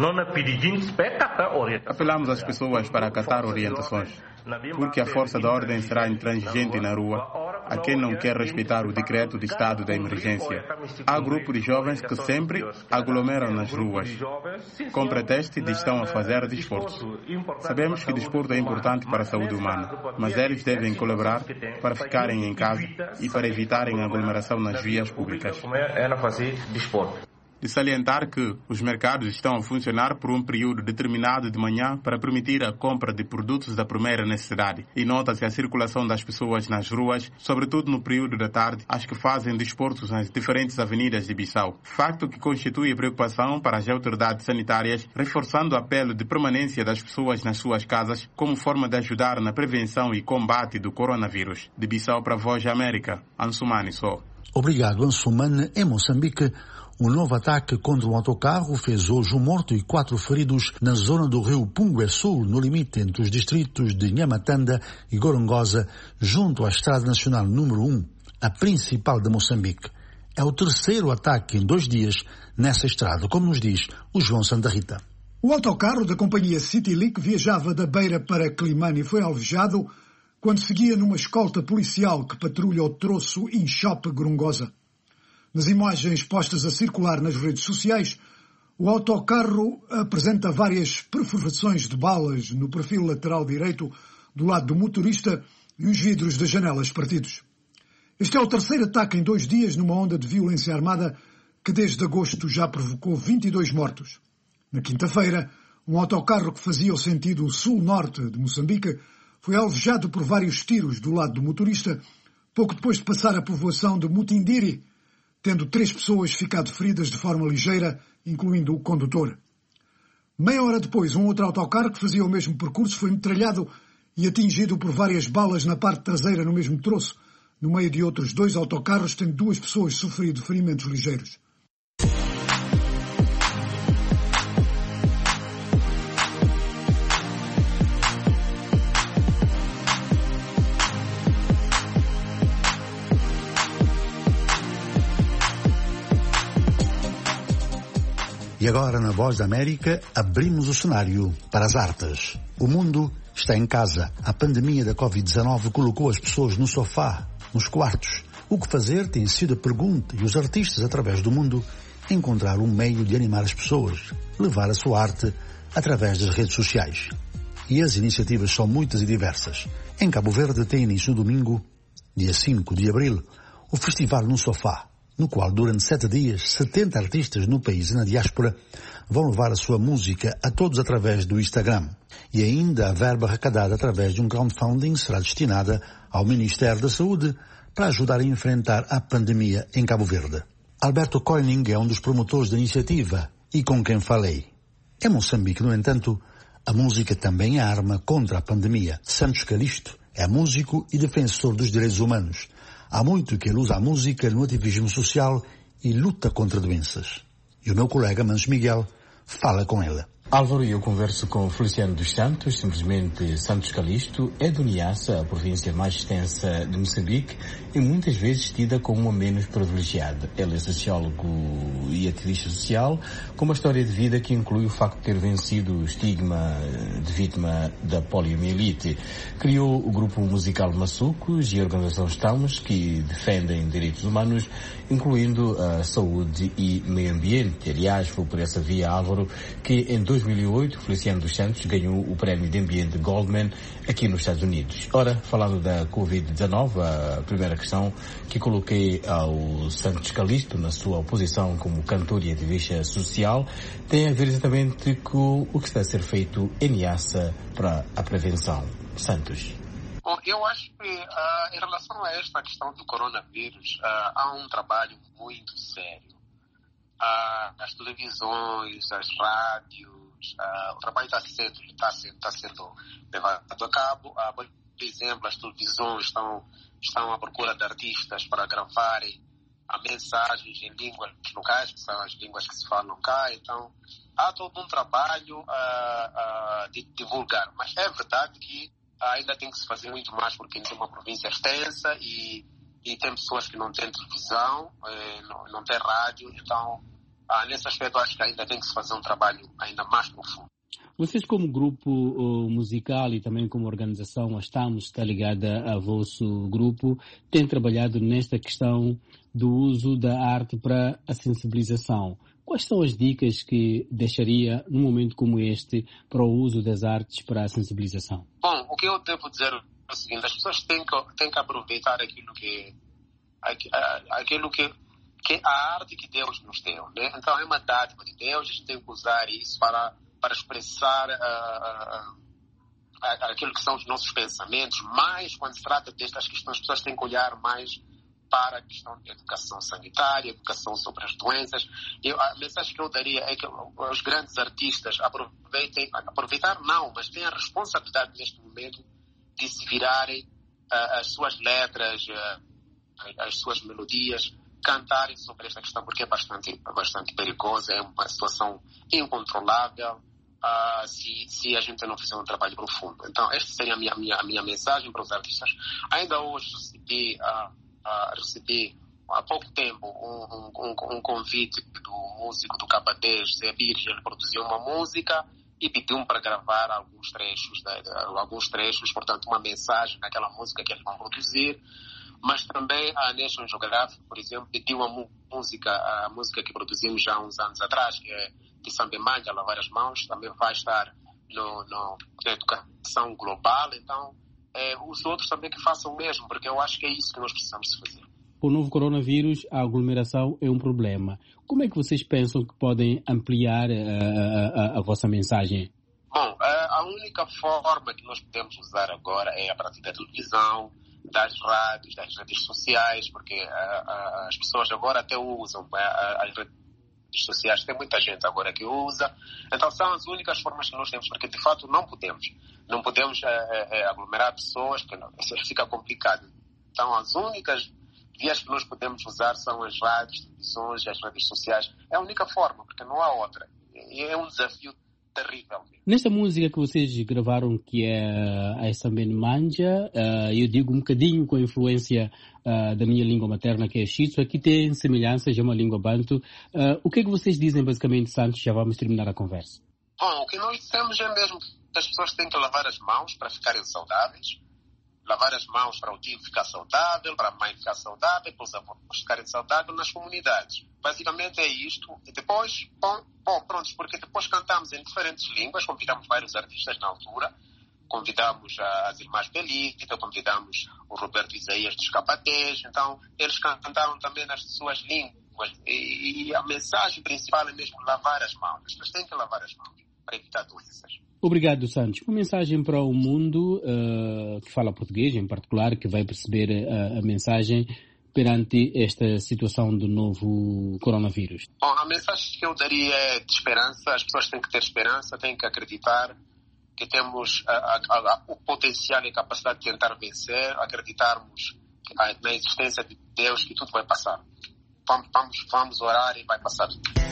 Apelamos às pessoas para acatar orientações, porque a força da ordem será intransigente na rua a quem não quer respeitar o decreto de estado da emergência. Há grupo de jovens que sempre aglomeram nas ruas, com pretexto de estão a fazer desporto. Sabemos que desporto é importante para a saúde humana, mas eles devem colaborar para ficarem em casa e para evitarem a aglomeração nas vias públicas. De salientar que os mercados estão a funcionar por um período determinado de manhã para permitir a compra de produtos da primeira necessidade e nota-se a circulação das pessoas nas ruas, sobretudo no período da tarde, as que fazem desportos nas diferentes avenidas de Bissau. Facto que constitui preocupação para as autoridades sanitárias, reforçando o apelo de permanência das pessoas nas suas casas como forma de ajudar na prevenção e combate do coronavírus. De Bissau para a Voz da América, Ansumane Só. Obrigado, Ansumane. Em Moçambique, um novo ataque contra um autocarro fez hoje um morto e 4 feridos na zona do rio Pungué Sul, no limite entre os distritos de Nhamatanda e Gorongosa, junto à Estrada Nacional número 1, a principal de Moçambique. É o terceiro ataque em 2 dias nessa estrada, como nos diz o João Santa Rita. O autocarro da companhia Citylink viajava da Beira para Climane e foi alvejado quando seguia numa escolta policial que patrulha o troço Inchope-Gorongosa. Nas imagens postas a circular nas redes sociais, o autocarro apresenta várias perfurações de balas no perfil lateral direito do lado do motorista e os vidros das janelas partidos. Este é o terceiro ataque em 2 dias numa onda de violência armada que desde agosto já provocou 22 mortos. Na quinta-feira, um autocarro que fazia o sentido sul-norte de Moçambique foi alvejado por vários tiros do lado do motorista, pouco depois de passar a povoação de Mutindiri, tendo 3 pessoas ficado feridas de forma ligeira, incluindo o condutor. Meia hora depois, um outro autocarro que fazia o mesmo percurso foi metralhado e atingido por várias balas na parte traseira no mesmo troço, no meio de outros 2 autocarros, tendo 2 pessoas sofrido ferimentos ligeiros. E agora, na Voz da América, abrimos o cenário para as artes. O mundo está em casa. A pandemia da Covid-19 colocou as pessoas no sofá, nos quartos. O que fazer tem sido a pergunta e os artistas, através do mundo, encontraram um meio de animar as pessoas, levar a sua arte através das redes sociais. E as iniciativas são muitas e diversas. Em Cabo Verde tem início no domingo, dia 5 de abril, o Festival no Sofá, no qual durante 7 dias, 70 artistas no país e na diáspora vão levar a sua música a todos através do Instagram. E ainda a verba arrecadada através de um crowdfunding será destinada ao Ministério da Saúde para ajudar a enfrentar a pandemia em Cabo Verde. Alberto Koenig é um dos promotores da iniciativa e com quem falei. Em Moçambique, no entanto, a música também é arma contra a pandemia. Santos Calixto é músico e defensor dos direitos humanos. Há muito que ele usa a música no ativismo social e luta contra doenças. E o meu colega Manso Miguel fala com ele. Álvaro, eu converso com Feliciano dos Santos, simplesmente Santos Calixto, é do Niassa, a província mais extensa de Moçambique, e muitas vezes tida como a menos privilegiada. Ele é sociólogo e ativista social, com uma história de vida que inclui o facto de ter vencido o estigma de vítima da poliomielite. Criou o grupo musical Maçucos e a organização Estamos, que defendem direitos humanos, incluindo a saúde e meio ambiente. Aliás, foi por essa via, Álvaro, que em 2008, Feliciano dos Santos ganhou o prémio de ambiente Goldman aqui nos Estados Unidos. Ora, falando da Covid-19, a primeira questão que coloquei ao Santos Calixto na sua oposição como cantor e ativista social tem a ver exatamente com o que está a ser feito em Niassa para a prevenção. Santos. Bom, eu acho que em relação a esta questão do coronavírus, há um trabalho muito sério. As televisões, as rádios, o trabalho está sendo levado a cabo. Por exemplo, as televisões estão à procura de artistas para gravarem mensagens em línguas locais, que são as línguas que se falam cá. Então, há todo um trabalho de divulgar. Mas é verdade que ainda tem que se fazer muito mais, porque é uma província extensa e tem pessoas que não têm televisão, não têm rádio. Então, nesse aspecto, acho que ainda tem que se fazer um trabalho ainda mais profundo. Vocês, como grupo musical e também como organização, a Estamos, está ligada a vosso grupo, têm trabalhado nesta questão do uso da arte para a sensibilização. Quais são as dicas que deixaria, num momento como este, para o uso das artes para a sensibilização? Bom, o que eu devo dizer é o seguinte: as pessoas têm que aproveitar aquilo que a arte que Deus nos deu, né? Então é uma dádiva de Deus, a gente tem que usar isso para expressar aquilo que são os nossos pensamentos, mas quando se trata destas questões, as pessoas têm que olhar mais para a questão de educação sanitária, educação sobre as doenças. A mensagem que eu daria é que os grandes artistas mas têm a responsabilidade neste momento de se virarem as suas letras, as suas melodias, cantarem sobre esta questão, porque é bastante perigosa, é uma situação incontrolável se a gente não fizer um trabalho profundo. Então, esta seria a minha mensagem para os artistas. Ainda hoje recebi há pouco tempo um convite do músico do K10, Zé Pires. Ele produziu uma música e pediu-me para gravar alguns trechos, portanto, uma mensagem naquela música que eles vão produzir. Mas também a National Geographic, por exemplo, pediu a música que produzimos já há uns anos atrás, que é de Sambemanja, Lavar as Mãos, também vai estar na educação global. Então, os outros também que façam o mesmo, porque eu acho que é isso que nós precisamos de fazer. Com o novo coronavírus, a aglomeração é um problema. Como é que vocês pensam que podem ampliar a vossa mensagem? Bom, a única forma que nós podemos usar agora é a partir da televisão, das rádios, das redes sociais, porque as pessoas agora até usam as redes sociais, tem muita gente agora que usa. Então são as únicas formas que nós temos, porque de fato não podemos aglomerar pessoas, porque fica complicado. Então as únicas vias que nós podemos usar são as rádios, televisões, as redes sociais. É a única forma, porque não há outra. E é um desafio terrível. Nesta música que vocês gravaram, que é a Sambene Manja, eu digo um bocadinho com a influência da minha língua materna, que é Xitsu, aqui tem semelhanças, é uma língua banto. O que é que vocês dizem basicamente, Santos? Já vamos terminar a conversa. Bom, o que nós dissemos é mesmo que as pessoas têm que lavar as mãos para ficarem saudáveis, lavar as mãos para o tio ficar saudável, para a mãe ficar saudável, para os avós ficarem saudáveis nas comunidades. Basicamente é isto. E depois, pronto, porque depois cantamos em diferentes línguas, convidamos vários artistas na altura, convidamos as irmãs Belita, convidamos o Roberto Isaías dos Capatés, então eles cantaram também nas suas línguas. E a mensagem principal é mesmo lavar as mãos. As pessoas têm que lavar as mãos para evitar doenças. Obrigado, Santos. Uma mensagem para o mundo que fala português, em particular, que vai perceber a mensagem perante esta situação do novo coronavírus. Bom, a mensagem que eu daria é de esperança. As pessoas têm que ter esperança, têm que acreditar que temos o potencial e a capacidade de tentar vencer, acreditarmos na existência de Deus, que tudo vai passar. Vamos orar e vai passar.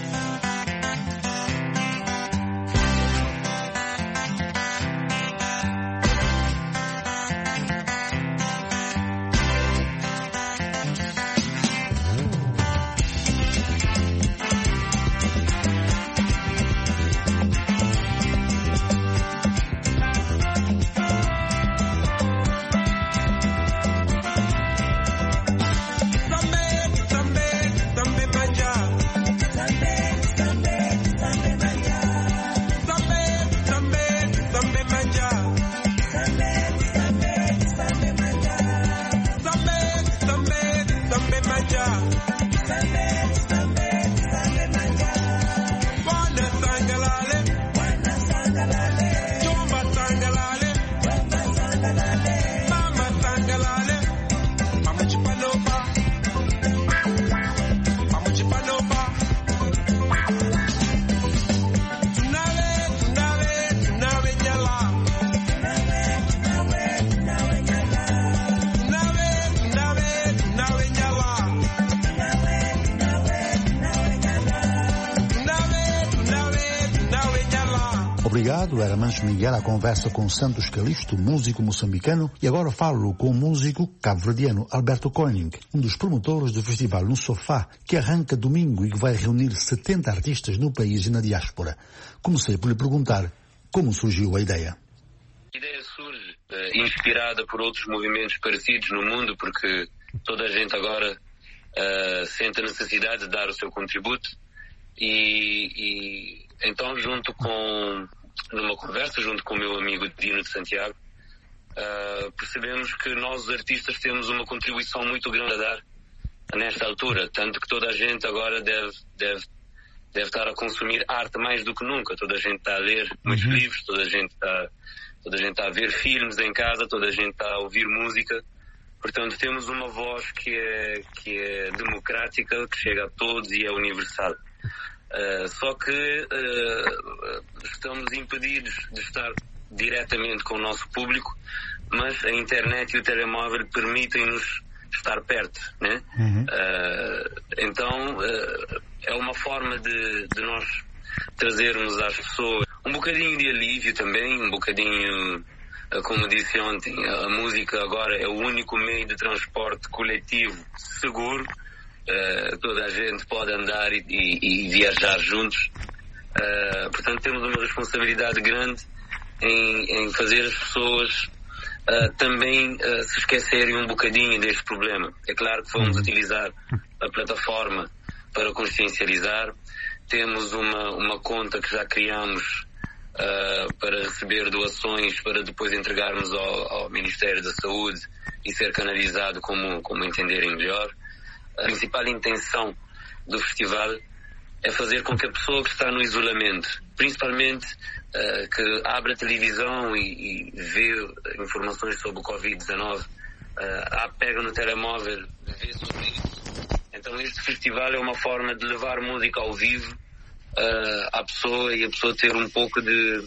Obrigado, era Mancho Miguel à conversa com Santos Calixto, músico moçambicano, e agora falo com o músico cabo-verdiano Alberto Koenig, um dos promotores do festival No Sofá, que arranca domingo e que vai reunir 70 artistas no país e na diáspora. Comecei por lhe perguntar como surgiu a ideia. A ideia surge inspirada por outros movimentos parecidos no mundo, porque toda a gente agora sente a necessidade de dar o seu contributo e então numa conversa junto com o meu amigo Dino de Santiago, percebemos que nós os artistas temos uma contribuição muito grande a dar nesta altura, tanto que toda a gente agora deve estar a consumir arte mais do que nunca. Toda a gente está a ler muitos livros, toda a gente está a ver filmes em casa, toda a gente está a ouvir música. Portanto, temos uma voz que é democrática, que chega a todos e é universal. Só que estamos impedidos de estar diretamente com o nosso público, mas a internet e o telemóvel permitem-nos estar perto, né? Então é uma forma de nós trazermos às pessoas um bocadinho de alívio também, um bocadinho, como disse ontem, a música agora é o único meio de transporte coletivo seguro. Toda a gente pode andar e viajar juntos. Portanto, temos uma responsabilidade grande em fazer as pessoas também se esquecerem um bocadinho deste problema. É claro que vamos utilizar a plataforma para consciencializar. Temos uma conta que já criamos para receber doações, para depois entregarmos ao Ministério da Saúde e ser canalizado como entenderem melhor. A principal intenção do festival é fazer com que a pessoa que está no isolamento, principalmente que abre a televisão e vê informações sobre o Covid-19, pega no telemóvel, vê sobre isso. Então este festival é uma forma de levar música ao vivo à pessoa e a pessoa ter um pouco de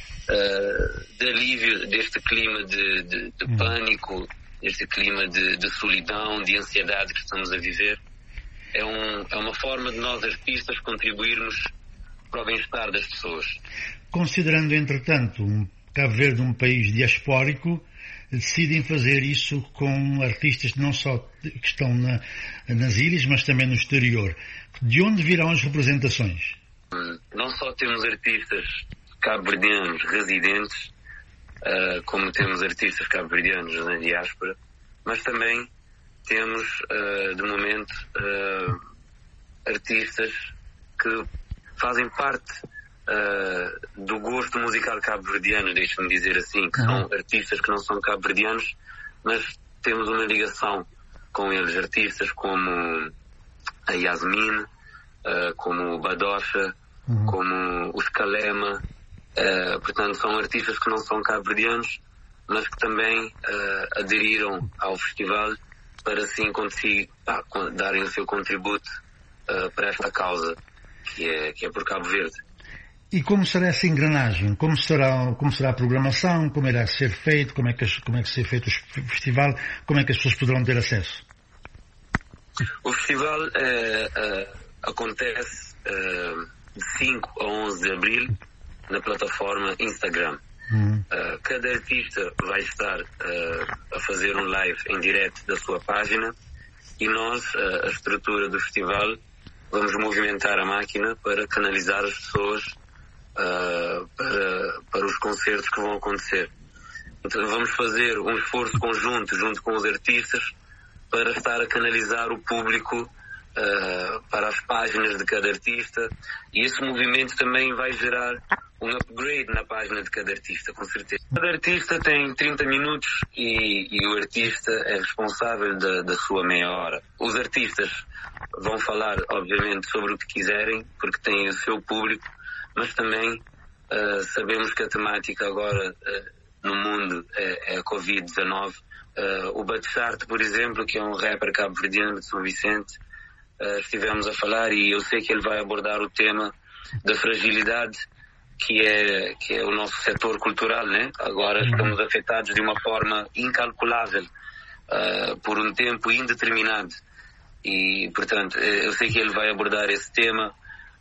alívio deste clima de pânico, este clima de solidão, de ansiedade que estamos a viver. É uma forma de nós artistas contribuirmos para o bem-estar das pessoas. Considerando, entretanto, Cabo Verde um país diaspórico, decidem fazer isso com artistas não só que estão nas ilhas, mas também no exterior. De onde virão as representações? Não só temos artistas cabo-verdianos residentes, como temos artistas cabo-verdianos na diáspora, mas também temos, de momento, artistas que fazem parte do gosto musical cabo-verdiano, deixe-me dizer assim, que são artistas que não são cabo-verdianos, mas temos uma ligação com eles, artistas como a Yasmin, como o Badocha, como o Scalema, portanto são artistas que não são cabo-verdianos, mas que também aderiram ao festival para assim conseguir darem o seu contributo para esta causa que é por Cabo Verde. E como será essa engrenagem? Como será a programação? Como irá ser feito? Como é que será feito o festival? Como é que as pessoas poderão ter acesso? O festival acontece de 5 a 11 de abril na plataforma Instagram. Cada artista vai estar a fazer um live em direto da sua página e nós, a estrutura do festival, vamos movimentar a máquina para canalizar as pessoas para os concertos que vão acontecer. Então vamos fazer um esforço conjunto junto com os artistas para estar a canalizar o público para as páginas de cada artista, e esse movimento também vai gerar um upgrade na página de cada artista, com certeza. Cada artista tem 30 minutos e o artista é responsável da sua meia hora. Os artistas vão falar, obviamente, sobre o que quiserem, porque têm o seu público, mas também sabemos que a temática agora no mundo é a Covid-19. O Batchart, por exemplo, que é um rapper cabo-verdiano de São Vicente, estivemos a falar e eu sei que ele vai abordar o tema da fragilidade que é o nosso setor cultural, né? Agora estamos afetados de uma forma incalculável por um tempo indeterminado e, portanto, eu sei que ele vai abordar esse tema.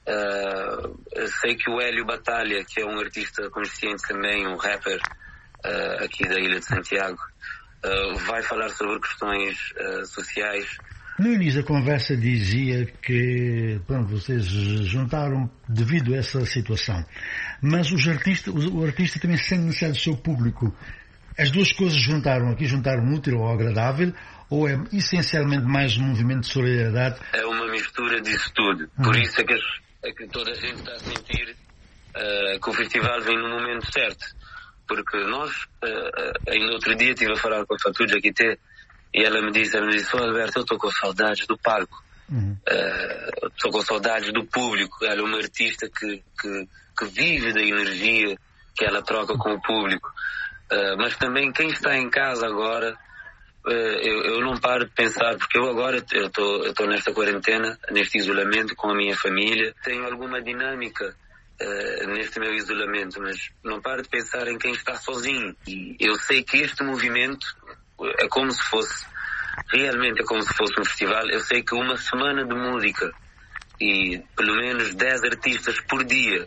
Eu sei que o Hélio Batalha, que é um artista consciente também, um rapper aqui da Ilha de Santiago, vai falar sobre questões sociais. No início da conversa dizia que vocês juntaram devido a essa situação, mas o artista também sente necessidade do seu público. As duas coisas juntaram útil ou agradável, ou é essencialmente mais um movimento de solidariedade? É uma mistura disso tudo. Por isso é que toda a gente está a sentir que o festival vem no momento certo. Porque nós, ainda outro dia, estive a falar com a Fatuja Quité, e ela me disse, Alberto, eu estou com saudades do palco, estou com saudades do público. Ela é uma artista que vive da energia que ela troca com o público. Mas também quem está em casa agora, eu não paro de pensar, porque eu agora estou nesta quarentena, neste isolamento com a minha família, tenho alguma dinâmica neste meu isolamento, mas não paro de pensar em quem está sozinho. E eu sei que este movimento é como se fosse, realmente é como se fosse um festival. Eu sei que uma semana de música e pelo menos 10 artistas por dia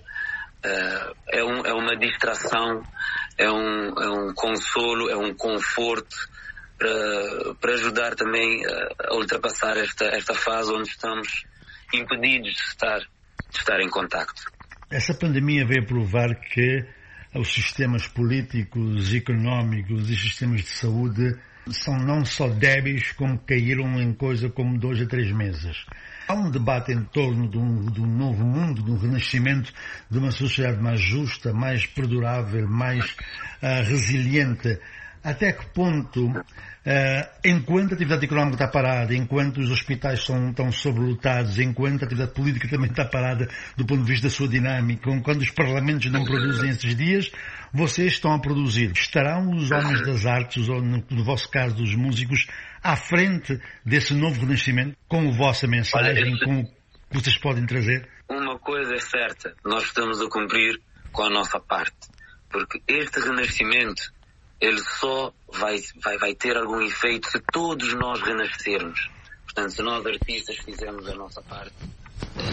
é uma distração, é um consolo, é um conforto para ajudar também a ultrapassar esta fase onde estamos impedidos de estar em contacto. Essa pandemia veio provar que os sistemas políticos, económicos e sistemas de saúde são não só débeis, como caíram em coisa como 2 a 3 meses. Há um debate em torno de um novo mundo, de um renascimento de uma sociedade mais justa, mais perdurável, mais resiliente. Até que ponto, enquanto a atividade económica está parada, enquanto os hospitais estão sobrelotados, enquanto a atividade política também está parada do ponto de vista da sua dinâmica, quando os parlamentos não produzem esses dias, vocês estão a produzir. Estarão os homens das artes, ou no vosso caso dos músicos, à frente desse novo renascimento, com a vossa mensagem, com o que vocês podem trazer? Uma coisa é certa, nós estamos a cumprir com a nossa parte, porque este renascimento ele só vai ter algum efeito se todos nós renascermos. Portanto, se nós artistas fizermos a nossa parte,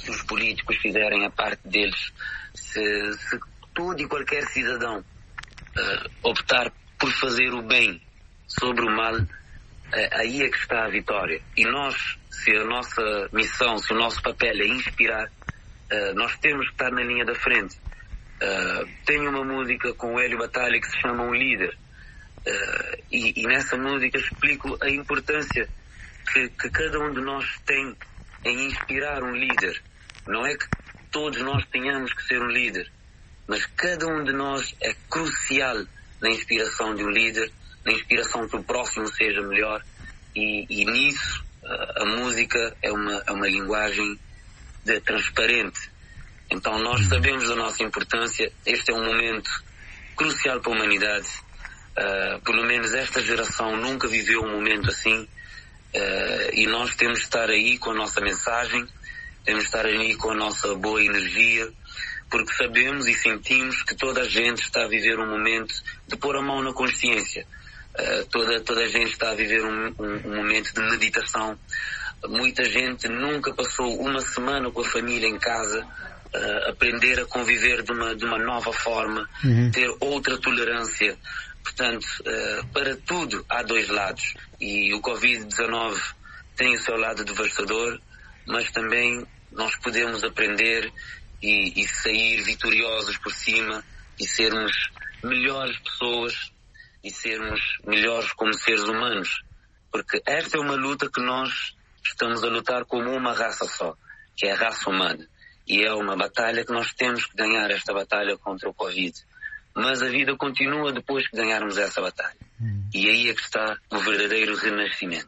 se os políticos fizerem a parte deles, se todo e qualquer cidadão optar por fazer o bem sobre o mal, aí é que está a vitória. E nós, se a nossa missão, se o nosso papel é inspirar, nós temos que estar na linha da frente. Tenho uma música com o Hélio Batalha que se chama Um Líder, e nessa música explico a importância que cada um de nós tem em inspirar um líder. Não é que todos nós tenhamos que ser um líder, mas cada um de nós é crucial na inspiração de um líder, na inspiração que o próximo seja melhor, e nisso a música é uma linguagem transparente. Então nós sabemos da nossa importância. Este é um momento crucial para a humanidade. Pelo menos esta geração nunca viveu um momento assim, e nós temos de estar aí com a nossa mensagem, temos de estar aí com a nossa boa energia, porque sabemos e sentimos que toda a gente está a viver um momento de pôr a mão na consciência. Toda a gente está a viver um momento de meditação. Muita gente nunca passou uma semana com a família em casa, aprender a conviver de uma nova forma, ter outra tolerância. Portanto, para tudo há dois lados, e o Covid-19 tem o seu lado devastador, mas também nós podemos aprender e sair vitoriosos por cima, e sermos melhores pessoas, e sermos melhores como seres humanos, porque esta é uma luta que nós estamos a lutar como uma raça só, que é a raça humana, e é uma batalha que nós temos que ganhar, esta batalha contra o Covid. Mas a vida continua depois que ganharmos essa batalha, e aí é que está o verdadeiro renascimento.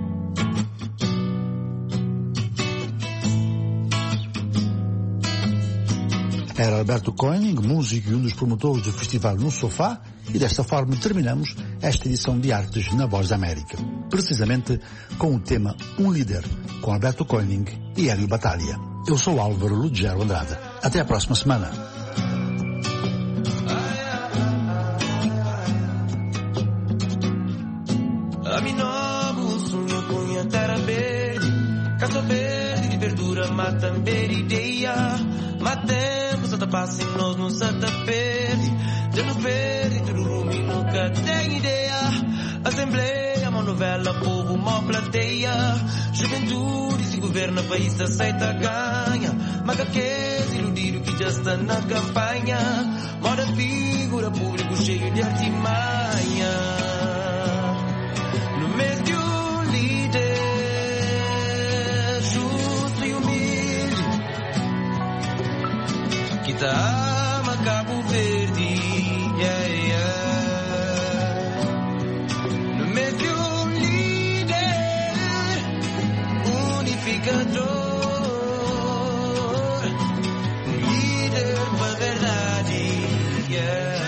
Era Alberto Koenig, músico e um dos promotores do festival No Sofá, e desta forma terminamos esta edição de Artes na Voz da América, precisamente com o tema Um Líder, com Alberto Koenig e Hélio Batalha. Eu sou Álvaro Lugero Andrade. Até a próxima semana. Caso verde de verdura, mata ideia, matempo, santa passa em nós, não santa perde, dando verde, tudo rumo e nunca tem ideia, assembleia, uma novela, povo, uma plateia, juventude, se governa, país aceita, ganha, macaquês, iludido que já está na campanha, moda figura, público cheio de artimanha, no mês de um líder, que ama Cabo Verde, yeah, yeah. No meio de um líder unificador, um líder pra verdade, yeah.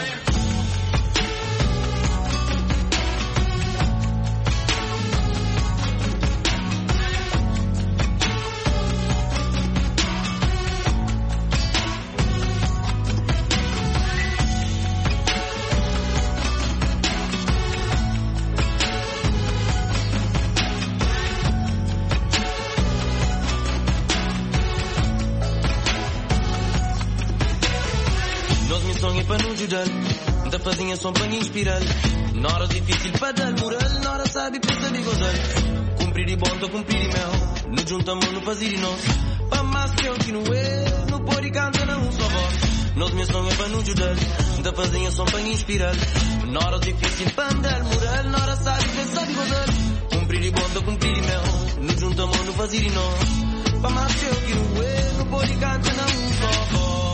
Da fazinha som para inspirar, na hora difícil para dar moral, na hora sabe para saber gozar. Cumprir e bom, tô cumprir e mel, no juntamos, no fazer e nós. Para mais que eu que não é, no pôr e canta na um só voz. Nós meu som é para nos ajudar, da fazinha som para inspirar, na hora difícil para dar moral, na hora sabe para saber gozar. Cumprir e bom, tô cumprir e mel, no juntamos, no fazer e nós. Para mais que eu que não é, no pôr e canta na um só voz.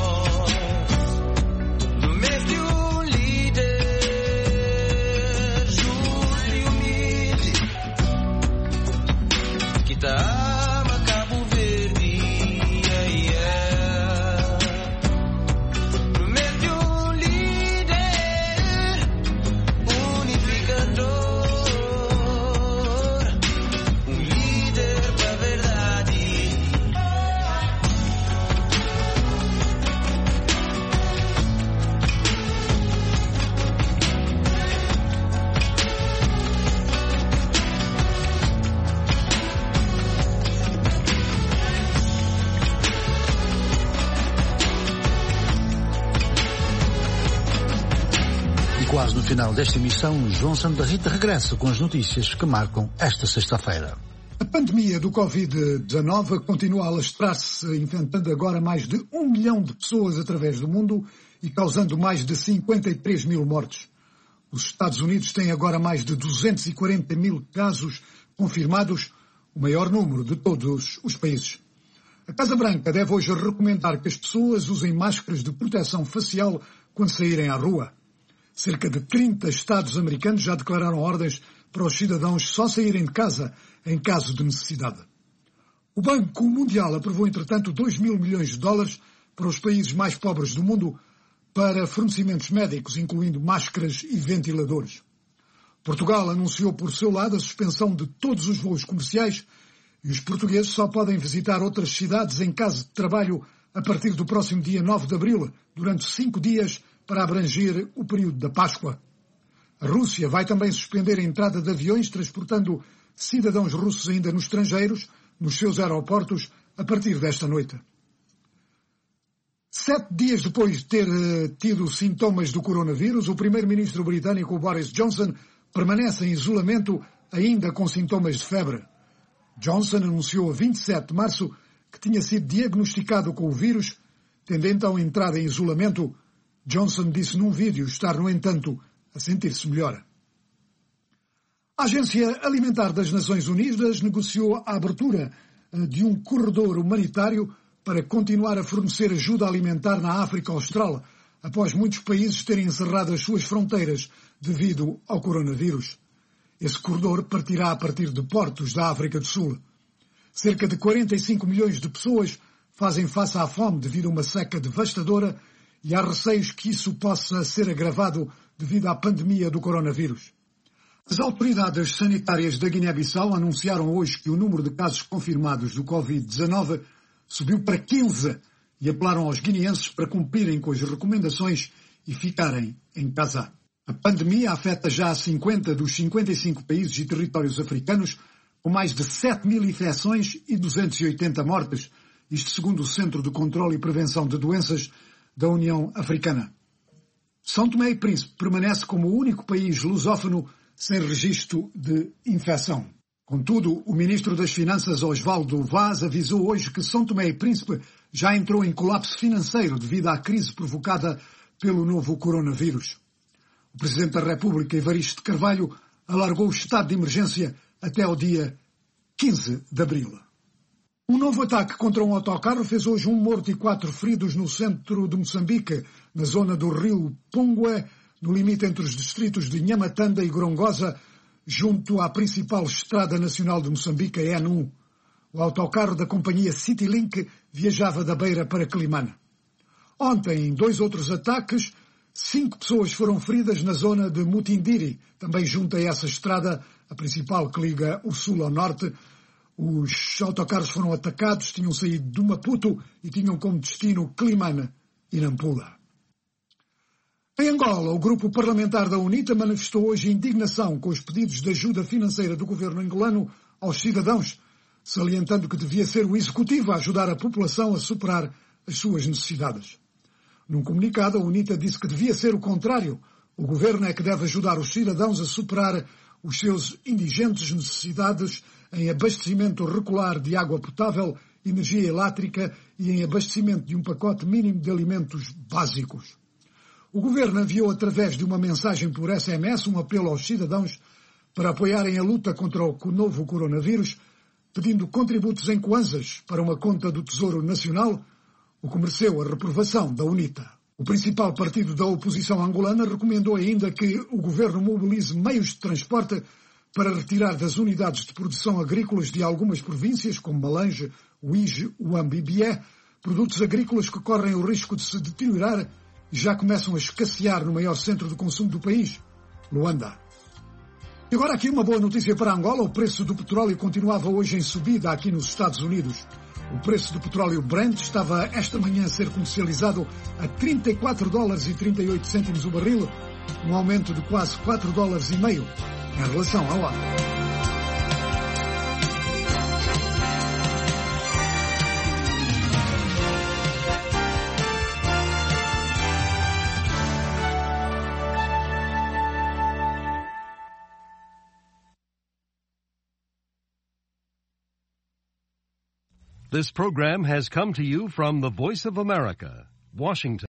Ama Cabo Verde, yeah, yeah. No meio de um líder unificador, um líder pra verdade. quase no final desta emissão, João Santa Rita regressa com as notícias que marcam esta sexta-feira. A pandemia do Covid-19 continua a alastrar-se, infectando agora mais de 1 milhão de pessoas através do mundo e causando mais de 53 mil mortes. Os Estados Unidos têm agora mais de 240 mil casos confirmados, o maior número de todos os países. A Casa Branca deve hoje recomendar que as pessoas usem máscaras de proteção facial quando saírem à rua. Cerca de 30 estados americanos já declararam ordens para os cidadãos só saírem de casa em caso de necessidade. O Banco Mundial aprovou, entretanto, 2 mil milhões de dólares para os países mais pobres do mundo para fornecimentos médicos, incluindo máscaras e ventiladores. Portugal anunciou por seu lado a suspensão de todos os voos comerciais e os portugueses só podem visitar outras cidades em caso de trabalho a partir do próximo dia 9 de abril, durante 5 dias, para abranger o período da Páscoa. A Rússia vai também suspender a entrada de aviões transportando cidadãos russos ainda nos estrangeiros, nos seus aeroportos, a partir desta noite. 7 dias depois de ter tido sintomas do coronavírus, o primeiro-ministro britânico Boris Johnson permanece em isolamento ainda com sintomas de febre. Johnson anunciou a 27 de março que tinha sido diagnosticado com o vírus, tendo então entrado em isolamento. Johnson disse num vídeo estar, no entanto, a sentir-se melhor. A Agência Alimentar das Nações Unidas negociou a abertura de um corredor humanitário para continuar a fornecer ajuda alimentar na África Austral, após muitos países terem encerrado as suas fronteiras devido ao coronavírus. Esse corredor partirá a partir de portos da África do Sul. Cerca de 45 milhões de pessoas fazem face à fome devido a uma seca devastadora e há receios que isso possa ser agravado devido à pandemia do coronavírus. As autoridades sanitárias da Guiné-Bissau anunciaram hoje que o número de casos confirmados do Covid-19 subiu para 15 e apelaram aos guineenses para cumprirem com as recomendações e ficarem em casa. A pandemia afeta já 50 dos 55 países e territórios africanos, com mais de 7 mil infecções e 280 mortes, isto segundo o Centro de Controlo e Prevenção de Doenças da União Africana. São Tomé e Príncipe permanece como o único país lusófono sem registro de infecção. Contudo, o ministro das Finanças, Osvaldo Vaz, avisou hoje que São Tomé e Príncipe já entrou em colapso financeiro devido à crise provocada pelo novo coronavírus. O Presidente da República, Evaristo de Carvalho, alargou o estado de emergência até ao dia 15 de abril. Um novo ataque contra um autocarro fez hoje 1 morto e 4 feridos no centro de Moçambique, na zona do rio Pungue, no limite entre os distritos de Nhamatanda e Gorongosa, junto à principal estrada nacional de Moçambique, a N1. O autocarro da companhia Citylink viajava da Beira para Quelimane. Ontem, em 2 outros ataques, 5 pessoas foram feridas na zona de Mutindiri, também junto a essa estrada, a principal que liga o sul ao norte. Os autocarros foram atacados, tinham saído de Maputo e tinham como destino Quelimane e Nampula. Em Angola, o grupo parlamentar da UNITA manifestou hoje indignação com os pedidos de ajuda financeira do governo angolano aos cidadãos, salientando que devia ser o Executivo a ajudar a população a superar as suas necessidades. Num comunicado, a UNITA disse que devia ser o contrário. O governo é que deve ajudar os cidadãos a superar os seus indigentes necessidades em abastecimento regular de água potável, energia elétrica e em abastecimento de um pacote mínimo de alimentos básicos. O governo enviou através de uma mensagem por SMS um apelo aos cidadãos para apoiarem a luta contra o novo coronavírus, pedindo contributos em kwanzas para uma conta do Tesouro Nacional, o que mereceu a reprovação da UNITA. O principal partido da oposição angolana recomendou ainda que o governo mobilize meios de transporte para retirar das unidades de produção agrícolas de algumas províncias, como Malange, Uíge, Uambi e Bié, produtos agrícolas que correm o risco de se deteriorar e já começam a escassear no maior centro de consumo do país, Luanda. E agora aqui uma boa notícia para Angola. O preço do petróleo continuava hoje em subida aqui nos Estados Unidos. O preço do petróleo Brent estava esta manhã a ser comercializado a $34,38 o barril, um aumento de quase $4,5 em relação ao ano. This program has come to you from the Voice of America, Washington.